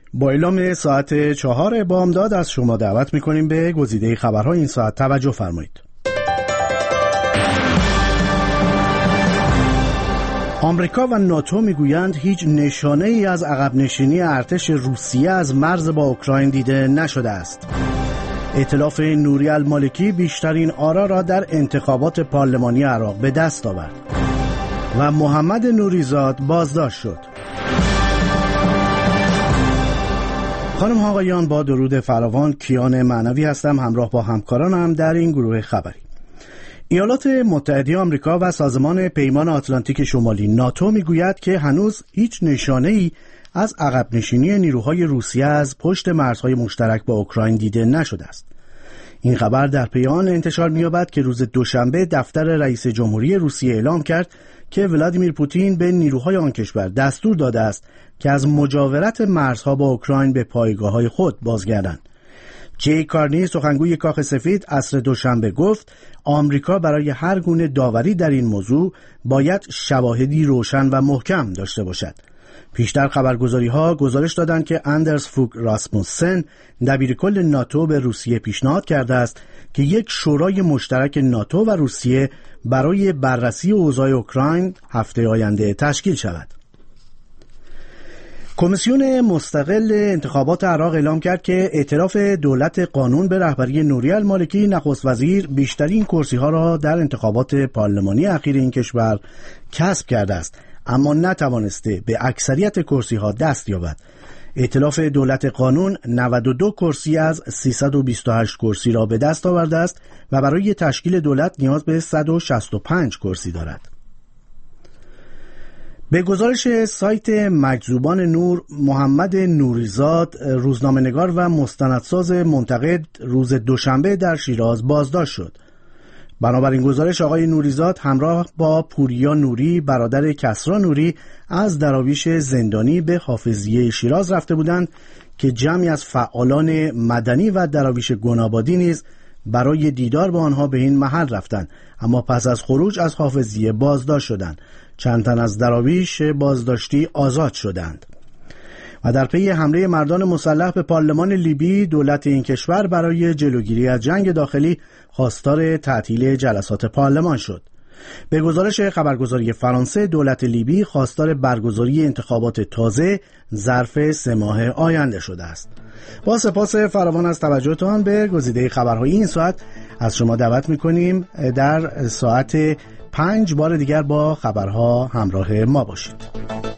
با اعلام ساعت 4 بامداد از شما دعوت می‌کنیم به گزیده خبرهای این ساعت توجه فرمایید. آمریکا و ناتو میگویند هیچ نشانه‌ای از عقب نشینی ارتش روسیه از مرز با اوکراین دیده نشده است. ائتلاف نوری المالکی بیشترین آرا را در انتخابات پارلمانی عراق به دست آورد و محمد نوریزاد بازداشت شد. خانم ها آقایان، با درود فراوان کیان معنوی هستم، همراه با همکارانم در این گروه خبری. ایالات متحده آمریکا و سازمان پیمان آتلانتیک شمالی ناتو میگوید که هنوز هیچ نشانه‌ای از عقب نشینی نیروهای روسیه از پشت مرزهای مشترک با اوکراین دیده نشده است. این خبر در پی آن انتشار می‌یابد که روز دوشنبه دفتر رئیس جمهوری روسیه اعلام کرد که ولادیمیر پوتین به نیروهای آن کشور دستور داده است که از مجاورت مرزها با اوکراین به پایگاه‌های خود بازگردند. جی کارنی، سخنگوی کاخ سفید، عصر دوشنبه گفت آمریکا برای هر گونه داوری در این موضوع باید شواهدی روشن و محکم داشته باشد. پیشتر خبرگزاری‌ها گزارش دادند که اندرس فوگ راسموسن، دبیرکل ناتو، به روسیه پیشنهاد کرده است که یک شورای مشترک ناتو و روسیه برای بررسی اوضاع اوکراین هفته آینده تشکیل شود. کمیسیون مستقل انتخابات عراق اعلام کرد که ائتلاف دولت قانون به رهبری نوری المالکی، نخست وزیر، بیشترین کرسی‌ها را در انتخابات پارلمانی اخیر این کشور کسب کرده است، اما نتوانسته به اکثریت کرسی‌ها دست یابد. ائتلاف دولت قانون 92 کرسی از 328 کرسی را به دست آورده است و برای تشکیل دولت نیاز به 165 کرسی دارد. به گزارش سایت مجذوبان نور، محمد نوریزاد، روزنامه‌نگار و مستندساز منتقد، روز دوشنبه در شیراز بازداشت شد. بنابراین گزارش آقای نوریزاد همراه با پوریا نوری، برادر کسرا نوری، از دراویش زندانی به حافظیه شیراز رفته بودند که جمعی از فعالان مدنی و دراویش گنابادی نیز برای دیدار با آنها به این محل رفتند، اما پس از خروج از حافظیه بازداشت شدند. چند تن از دراویش بازداشتی آزاد شدند. و در پی حمله مردان مسلح به پارلمان لیبی، دولت این کشور برای جلوگیری از جنگ داخلی خواستار تعطیل جلسات پارلمان شد. به گزارش خبرگزاری فرانسه، دولت لیبی خواستار برگزاری انتخابات تازه ظرف 3 ماه آینده شده است. با سپاس فراوان از توجهتان به گزیده خبرهای این ساعت، از شما دعوت می‌کنیم در ساعت 5 بار دیگر با خبرها همراه ما باشید.